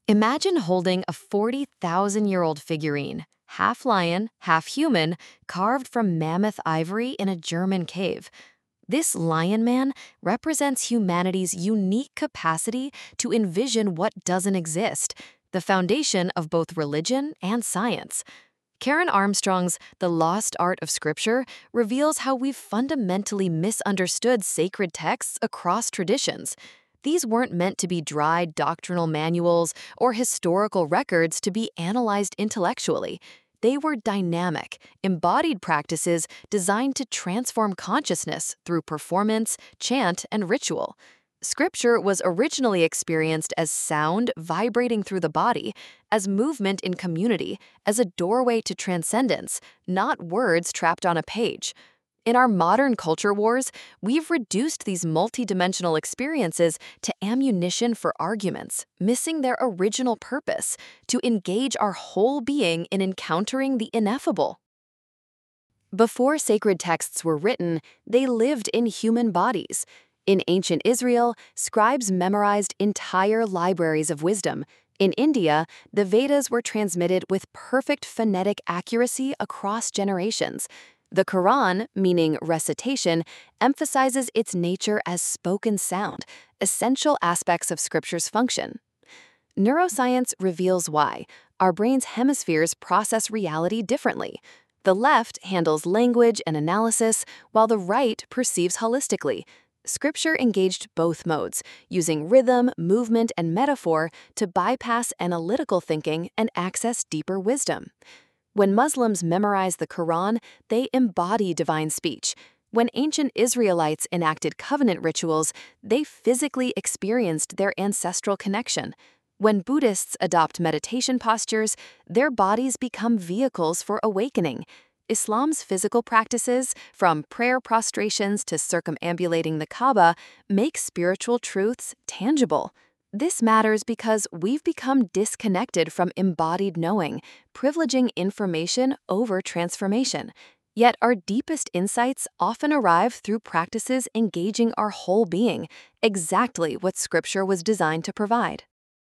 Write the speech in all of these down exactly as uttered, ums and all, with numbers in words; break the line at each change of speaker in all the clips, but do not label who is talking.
Imagine holding a forty thousand year old figurine, half lion, half human, carved from mammoth ivory in a German cave. This lion man represents humanity's unique capacity to envision what doesn't exist, the foundation of both religion and science. Karen Armstrong's The Lost Art of Scripture reveals how we've fundamentally misunderstood sacred texts across traditions. These weren't meant to be dry doctrinal manuals or historical records to be analyzed intellectually. They were dynamic, embodied practices designed to transform consciousness through performance, chant, and ritual. Scripture was originally experienced as sound vibrating through the body, as movement in community, as a doorway to transcendence, not words trapped on a page. In our modern culture wars, we've reduced these multidimensional experiences to ammunition for arguments, missing their original purpose, to engage our whole being in encountering the ineffable. Before sacred texts were written, they lived in human bodies. In ancient Israel, scribes memorized entire libraries of wisdom. In India, the Vedas were transmitted with perfect phonetic accuracy across generations. The Quran, meaning recitation, emphasizes its nature as spoken sound, essential aspects of Scripture's function. Neuroscience reveals why. Our brain's hemispheres process reality differently. The left handles language and analysis, while the right perceives holistically. Scripture engaged both modes, using rhythm, movement, and metaphor to bypass analytical thinking and access deeper wisdom. When Muslims memorize the Quran, they embody divine speech. When ancient Israelites enacted covenant rituals, they physically experienced their ancestral connection. When Buddhists adopt meditation postures, their bodies become vehicles for awakening. Islam's physical practices, from prayer prostrations to circumambulating the Kaaba, make spiritual truths tangible. This matters because we've become disconnected from embodied knowing, privileging information over transformation. Yet our deepest insights often arrive through practices engaging our whole being, exactly what Scripture was designed to provide.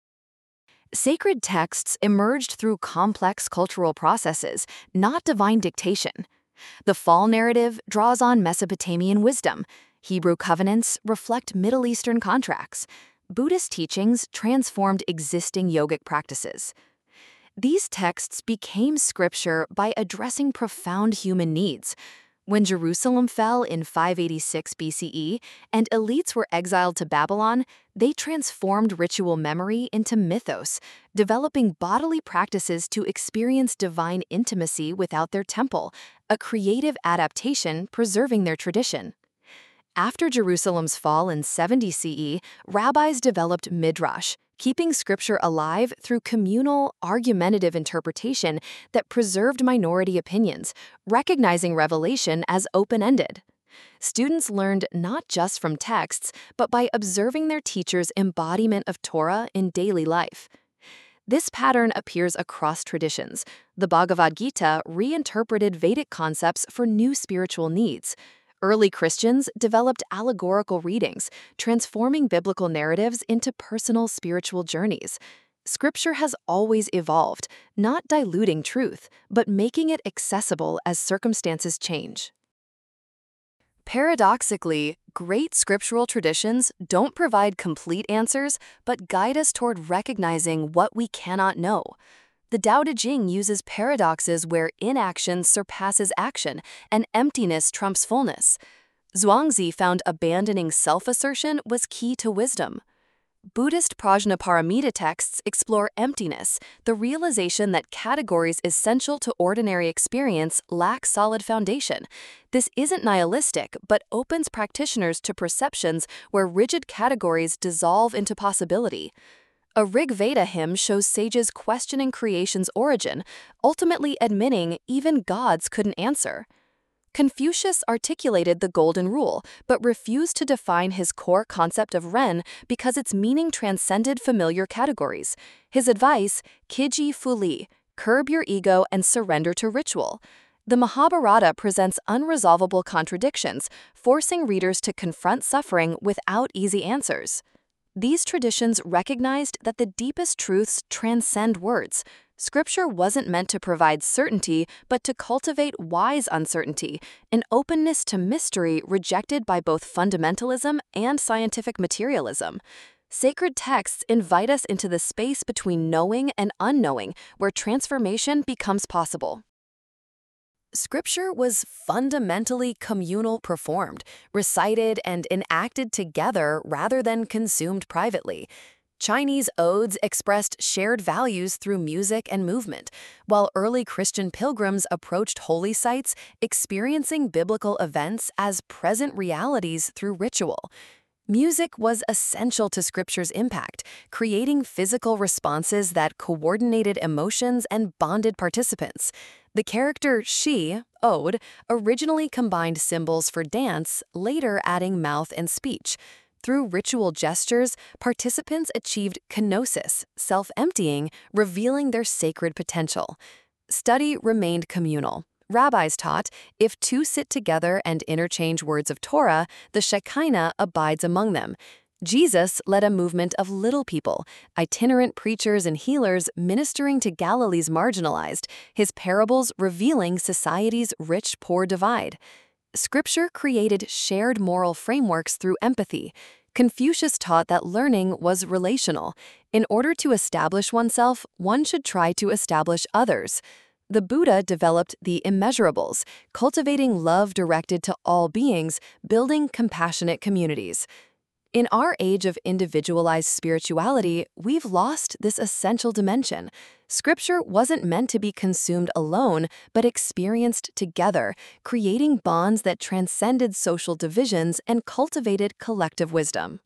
Sacred texts emerged through complex cultural processes, not divine dictation. The fall narrative draws on Mesopotamian wisdom. Hebrew covenants reflect Middle Eastern contracts. Buddhist teachings transformed existing yogic practices. These texts became scripture by addressing profound human needs. When Jerusalem fell in five eighty-six B C E and elites were exiled to Babylon, they transformed ritual memory into mythos, developing bodily practices to experience divine intimacy without their temple, a creative adaptation preserving their tradition. After Jerusalem's fall in seventy C E, rabbis developed midrash, keeping scripture alive through communal, argumentative interpretation that preserved minority opinions, recognizing revelation as open-ended. Students learned not just from texts, but by observing their teachers' embodiment of Torah in daily life. This pattern appears across traditions. The Bhagavad Gita reinterpreted Vedic concepts for new spiritual needs. Early Christians developed allegorical readings, transforming biblical narratives into personal spiritual journeys. Scripture has always evolved, not diluting truth, but making it accessible as circumstances change. Paradoxically, great scriptural traditions don't provide complete answers, but guide us toward recognizing what we cannot know. The Tao Te Ching uses paradoxes where inaction surpasses action and emptiness trumps fullness. Zhuangzi found abandoning self-assertion was key to wisdom. Buddhist Prajnaparamita texts explore emptiness, the realization that categories essential to ordinary experience lack solid foundation. This isn't nihilistic, but opens practitioners to perceptions where rigid categories dissolve into possibility. A Rig Veda hymn shows sages questioning creation's origin, ultimately admitting even gods couldn't answer. Confucius articulated the Golden Rule, but refused to define his core concept of Ren because its meaning transcended familiar categories. His advice, Kiji Fu Li, curb your ego and surrender to ritual. The Mahabharata presents unresolvable contradictions, forcing readers to confront suffering without easy answers. These traditions recognized that the deepest truths transcend words. Scripture wasn't meant to provide certainty, but to cultivate wise uncertainty, an openness to mystery rejected by both fundamentalism and scientific materialism. Sacred texts invite us into the space between knowing and unknowing, where transformation becomes possible. Scripture was fundamentally communal performed, recited and enacted together rather than consumed privately. Chinese odes expressed shared values through music and movement, while early Christian pilgrims approached holy sites, experiencing biblical events as present realities through ritual. Music was essential to Scripture's impact, creating physical responses that coordinated emotions and bonded participants. The character she, ode, originally combined symbols for dance, later adding mouth and speech. Through ritual gestures, participants achieved kenosis, self-emptying, revealing their sacred potential. Study remained communal. Rabbis taught, if two sit together and interchange words of Torah, the Shekinah abides among them. Jesus led a movement of little people, itinerant preachers and healers ministering to Galilee's marginalized, his parables revealing society's rich-poor divide. Scripture created shared moral frameworks through empathy. Confucius taught that learning was relational. In order to establish oneself, one should try to establish others. The Buddha developed the immeasurables, cultivating love directed to all beings, building compassionate communities. In our age of individualized spirituality, we've lost this essential dimension. Scripture wasn't meant to be consumed alone, but experienced together, creating bonds that transcended social divisions and cultivated collective wisdom.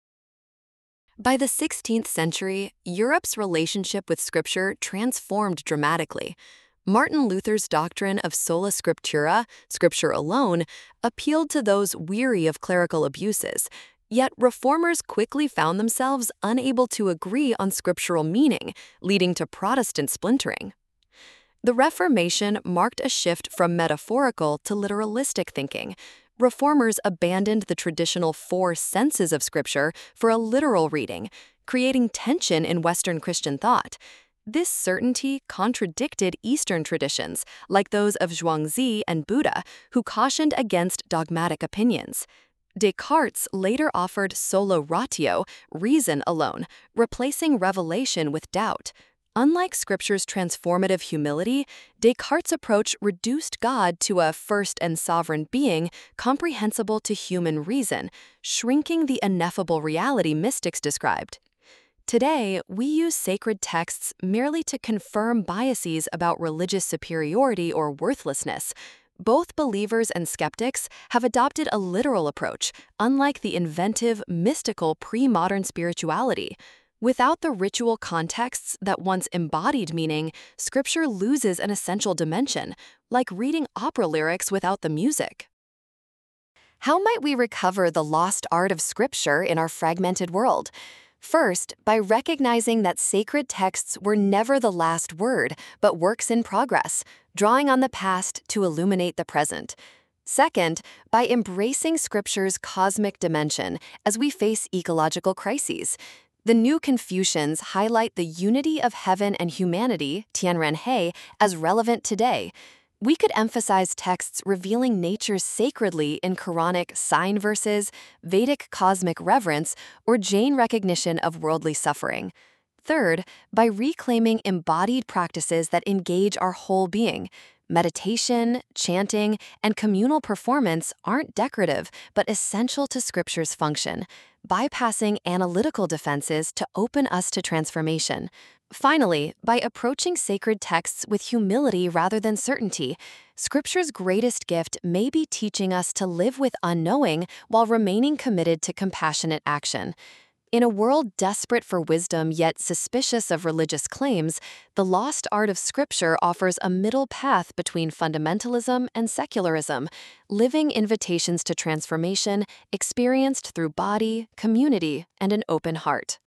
By the sixteenth century, Europe's relationship with Scripture transformed dramatically. Martin Luther's doctrine of sola scriptura, Scripture alone, appealed to those weary of clerical abuses. Yet reformers quickly found themselves unable to agree on scriptural meaning, leading to Protestant splintering. The Reformation marked a shift from metaphorical to literalistic thinking. Reformers abandoned the traditional four senses of Scripture for a literal reading, creating tension in Western Christian thought. This certainty contradicted Eastern traditions, like those of Zhuangzi and Buddha, who cautioned against dogmatic opinions. Descartes later offered sola ratio, reason alone, replacing revelation with doubt. Unlike Scripture's transformative humility, Descartes' approach reduced God to a first and sovereign being comprehensible to human reason, shrinking the ineffable reality mystics described. Today, we use sacred texts merely to confirm biases about religious superiority or worthlessness. Both believers and skeptics have adopted a literal approach, unlike the inventive, mystical pre-modern spirituality. Without the ritual contexts that once embodied meaning, Scripture loses an essential dimension, like reading opera lyrics without the music. How might we recover the lost art of Scripture in our fragmented world? First, by recognizing that sacred texts were never the last word, but works in progress, drawing on the past to illuminate the present. Second, by embracing Scripture's cosmic dimension as we face ecological crises. The New Confucians highlight the unity of heaven and humanity, Tianrenhei, as relevant today. We could emphasize texts revealing nature sacredly in Quranic sign verses, Vedic cosmic reverence, or Jain recognition of worldly suffering. Third, by reclaiming embodied practices that engage our whole being. Meditation, chanting, and communal performance aren't decorative, but essential to Scripture's function, bypassing analytical defenses to open us to transformation. Finally, by approaching sacred texts with humility rather than certainty, Scripture's greatest gift may be teaching us to live with unknowing while remaining committed to compassionate action. In a world desperate for wisdom yet suspicious of religious claims, the lost art of Scripture offers a middle path between fundamentalism and secularism, living invitations to transformation experienced through body, community, and an open heart.